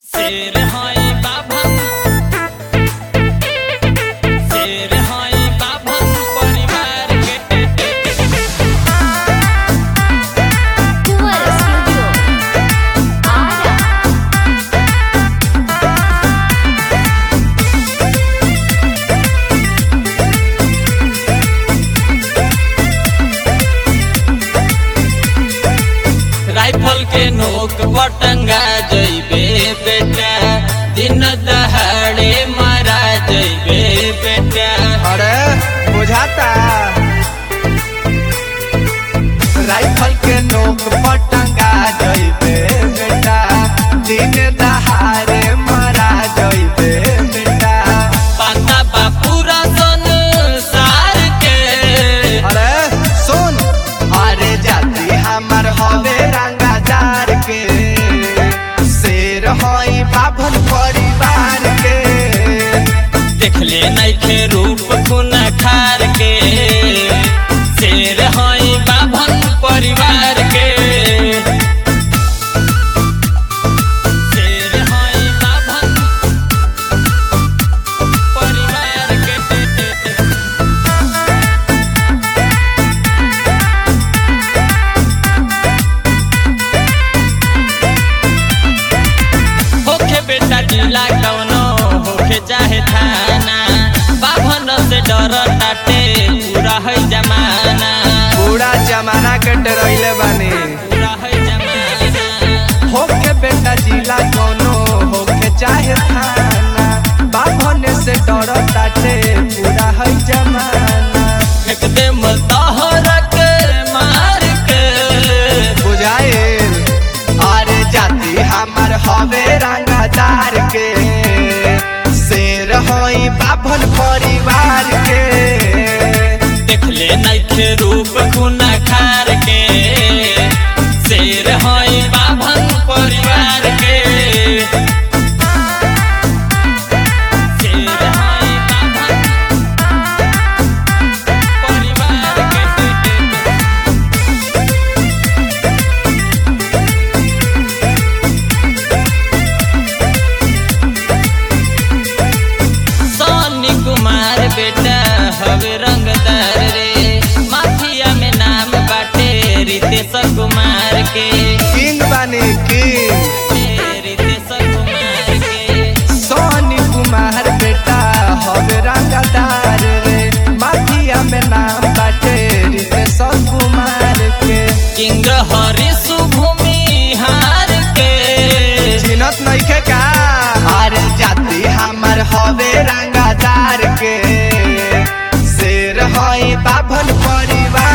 शेर हई बाभन, शेर हई बाभन परिवार के। कुंवर स्टूडियो आरा। राइफल के नोक पर टंगा जइबे बेटा, दिन दहाड़े मारा जइबे बेटा। अरे बुझाता राइफल के नोक पर टंगा जइबे बेटा, दिन दहाड़े मारा जइबे बेटा। पता बा पूरा संसार के। अरे सुन, अरे जाति हमर हवे रंगादार के, शेर हई बाभन परिवार के। देखले नइखे रूप खून खार के, शेर हई बाभन परिवार के। शेर हई बाभन परिवार के। होखे बेटा जिला कौनो होखे चाहे थाना, बाभन से डर टाटे पूरा है जमाना। पूरा जमाना के डरैले बानी। पूरा है जमाना। होके बेटा जिला कोनो होके चाहे थाना, बाभन से डर ताटे पूरा है जमाना। फेंक दे मतहर के मार के। बुझाइल, अरे जाति हमर हवे रंगादार के, शेर हई बाभन परिवार के। देखले नइखे रूप खून खार के, शेर हई बाभन परिवार के। शेर हई बाभन परिवार के। सोनी कुमार बेटा हवे रंगदार रे, माफिया में नाम बाटे रितेश कुमार के। किंग बानी किंग, रितेश कुमार के। सोनी कुमार बेटा हवे रंगादार रे, माफिया में नाम बाटे रितेश कुमार के। किंग हरि सुभूमि हार के। चिन्हत नइखे का, अरे जाति हमर हवे रंगादार के, शेर हई बाभन परिवार